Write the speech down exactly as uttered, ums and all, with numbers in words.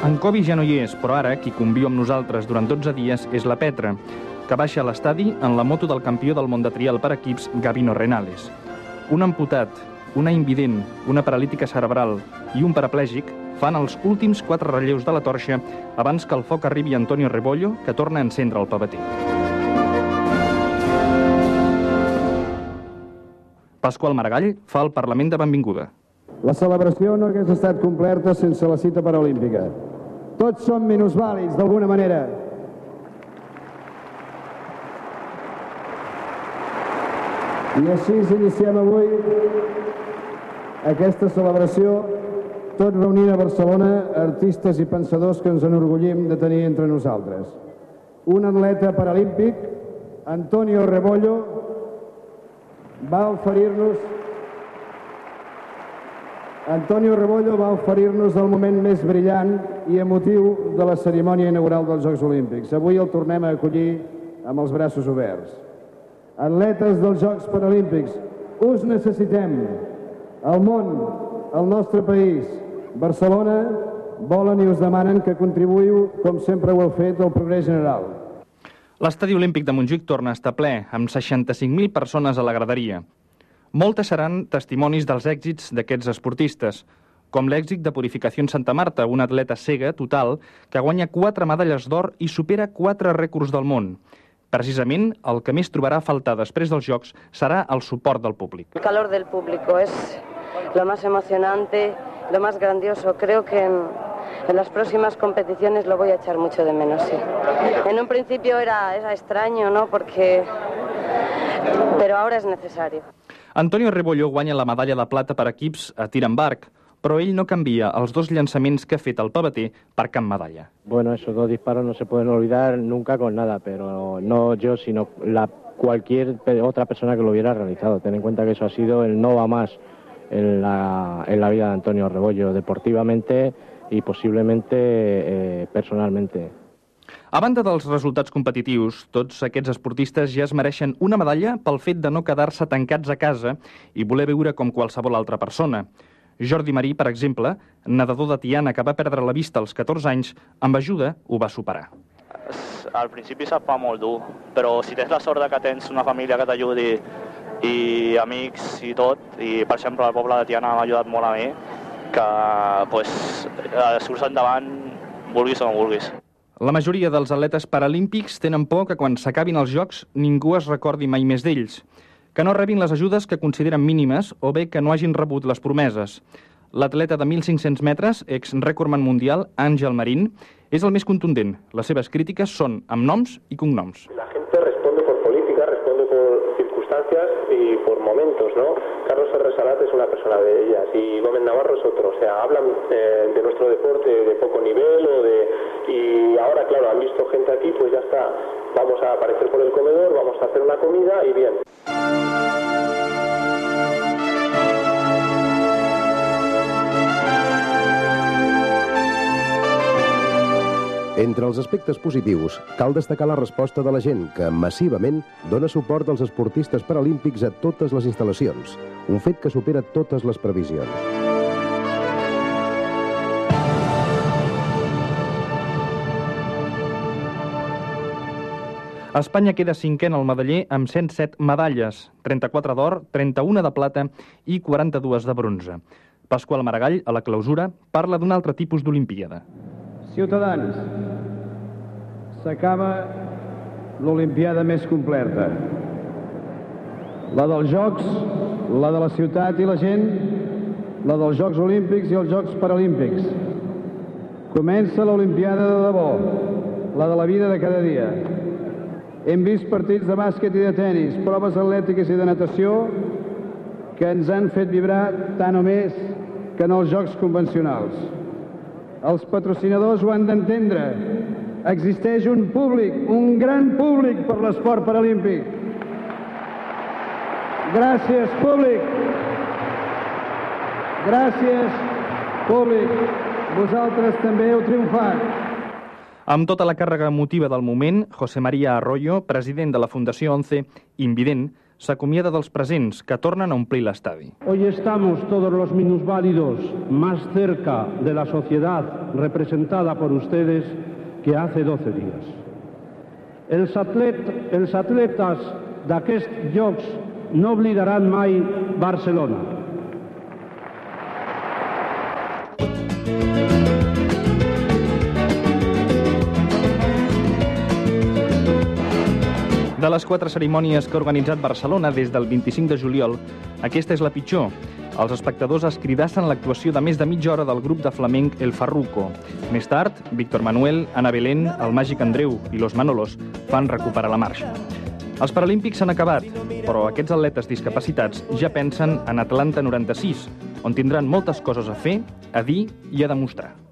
En Kovi ja no hi és, però ara qui conviu amb nosaltres durant dotze dies és la Petra, que baixa a l'estadi en la moto del campió del món de trial per equips, Gabino Renales. Un amputat, una invident, una paralítica cerebral i un paraplègic fan els últims quatre relleus de la torxa abans que el foc arribi a Antonio Rebollo, que torna a encendre el pavater. Pasqual Maragall fa el Parlament de benvinguda. La celebració no hagués estat completa sense la cita paralímpica. Tots som minusvàlids, d'alguna manera. I així iniciem avui aquesta celebració, tot reunint a Barcelona artistes i pensadors que ens enorgullim de tenir entre nosaltres. Un atleta paralímpic, Antonio Rebollo, va oferir-nos Antonio Rebollo va oferir-nos el moment més brillant i emotiu de la cerimònia inaugural dels Jocs Olímpics. Avui el tornem a acollir amb els braços oberts. Atletes dels Jocs Paralímpics, us necessitem. El món, el nostre país, Barcelona, volen i us demanen que contribuïu, com sempre ho heu fet, al progrés general. L'Estadi Olímpic de Montjuïc torna a estar ple, amb seixanta-cinc mil persones a la graderia. Moltes seran testimonis dels èxits d'aquests esportistes, com l'èxit de Purificació en Santa Marta, una atleta cega total que guanya quatre medalles d'or i supera quatre rècords del món. Precisament, el que més trobarà a faltar després dels Jocs serà el suport del públic. El calor del público es lo más emocionante, lo más grandioso. Creo que en, en las próximas competiciones lo voy a echar mucho de menos, sí. En un principio era, era extraño, ¿no? Porque... pero ahora es necesario. Antonio Rebollo guanya la medalla de plata per equips a tir amb arc, però ell no canvia els dos llançaments que ha fet el pavater per cap medalla. Bueno, esos dos disparos no se pueden olvidar nunca con nada, pero no yo, sino la, cualquier otra persona que lo hubiera realizado. Ten en cuenta que eso ha sido el no va más en la, en la vida de Antonio Rebollo, deportivamente y posiblemente eh, personalmente. A banda dels resultats competitius, tots aquests esportistes ja es mereixen una medalla pel fet de no quedar-se tancats a casa i voler viure com qualsevol altra persona. Jordi Marí, per exemple, nedador de Tiana que va perdre la vista als catorze anys, amb ajuda ho va superar. Al principi se't fa molt dur, però si tens la sort de que tens una família que t'ajudi i amics i tot, i per exemple el poble de Tiana m'ha ajudat molt a mi, que pues, surts endavant vulguis o no vulguis. La majoria dels atletes paralímpics tenen por que quan s'acabin els Jocs ningú es recordi mai més d'ells, que no rebin les ajudes que consideren mínimes o bé que no hagin rebut les promeses. L'atleta de mil cinc-cents metres, ex-rècordman mundial, Ángel Marín, és el més contundent. Les seves crítiques són amb noms i cognoms. La gente responde por política, responde por circunstancias y por momentos, ¿no? Carlos R. Salat es una persona de ellas y Gómez Navarro es otro. O sea, hablan eh, de nuestro deporte de poco nivel o de... Y ahora, claro, han visto gente aquí, pues ya está. Vamos a aparecer por el comedor, vamos a hacer una comida y bien. Entre els aspectes positius, cal destacar la resposta de la gent, que massivament dona suport als esportistes paralímpics a totes les instal·lacions, un fet que supera totes les previsions. Espanya queda cinquè en el medaller amb cent set medalles, trenta-quatre d'or, trenta-una de plata i quaranta-dues de bronze. Pasqual Maragall, a la clausura, parla d'un altre tipus d'Olimpíada. Ciutadans, s'acaba l'Olimpiada més completa. La dels Jocs, la de la ciutat i la gent, la dels Jocs Olímpics i els Jocs Paralímpics. Comença l'Olimpiada de debò, la de la vida de cada dia. Hem vist partits de bàsquet i de tenis, proves atlètiques i de natació que ens han fet vibrar tant o més que en els jocs convencionals. Els patrocinadors ho han d'entendre. Existeix un públic, un gran públic per l'esport paralímpic. Gràcies, públic. Gràcies, públic. Vosaltres també heu triomfat. Amb tota la càrrega emotiva del moment, José María Arroyo, president de la Fundació ONCE, invident, s'acomiada dels presents, que tornen a omplir l'estadi. Hoy estamos todos los minusválidos más cerca de la sociedad representada por ustedes que hace doce días. Els, atlet, els atletes d'aquests Jocs no oblidaran mai Barcelona. De les quatre cerimònies que ha organitzat Barcelona des del vint-i-cinc de juliol, aquesta és la pitjor. Els espectadors es cridassen l'actuació de més de mitja hora del grup de flamenc El Farruco. Més tard, Víctor Manuel, Ana Belén, el Màgic Andreu i Los Manolos fan recuperar la marxa. Els Paralímpics s'han acabat, però aquests atletes discapacitats ja pensen en Atlanta noranta-sis, on tindran moltes coses a fer, a dir i a demostrar.